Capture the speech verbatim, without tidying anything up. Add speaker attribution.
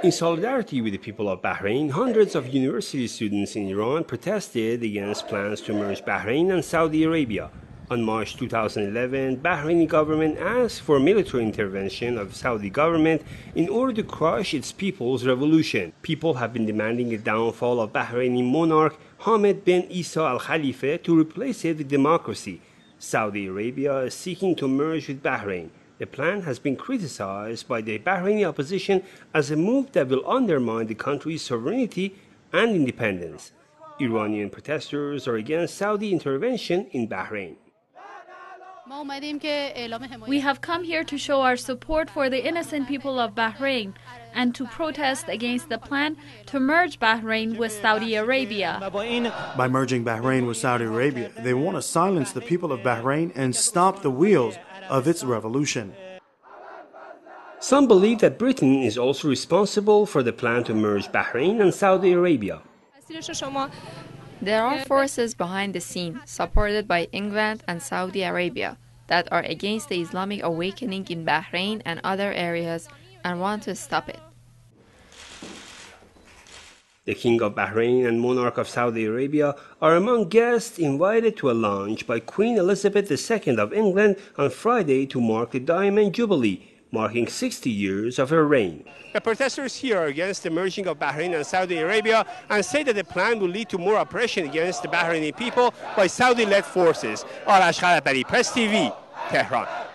Speaker 1: In solidarity with the people of Bahrain, hundreds of university students in Iran protested against plans to merge Bahrain and Saudi Arabia. On March two thousand eleven, Bahraini government asked for military intervention of Saudi government in order to crush its people's revolution. People have been demanding the downfall of Bahraini monarch Hamad bin Isa Al Khalifa to replace it with democracy. Saudi Arabia is seeking to merge with Bahrain. The plan has been criticized by the Bahraini opposition as a move that will undermine the country's sovereignty and independence. Iranian protesters are against Saudi intervention in Bahrain.
Speaker 2: We have come here to show our support for the innocent people of Bahrain and to protest against the plan to merge Bahrain with Saudi Arabia.
Speaker 3: By merging Bahrain with Saudi Arabia, they want to silence the people of Bahrain and stop the wheels of its revolution.
Speaker 1: Some believe that Britain is also responsible for the plan to merge Bahrain and Saudi Arabia.
Speaker 4: There are forces behind the scene, supported by England and Saudi Arabia, that are against the Islamic awakening in Bahrain and other areas and want to stop it.
Speaker 1: The King of Bahrain and Monarch of Saudi Arabia are among guests invited to a lunch by Queen Elizabeth the Second of England on Friday to mark the Diamond Jubilee, marking sixty years of her reign. The protesters here are against the merging of Bahrain and Saudi Arabia and say that the plan will lead to more oppression against the Bahraini people by Saudi-led forces. Arash Khalabari, Press T V, Tehran.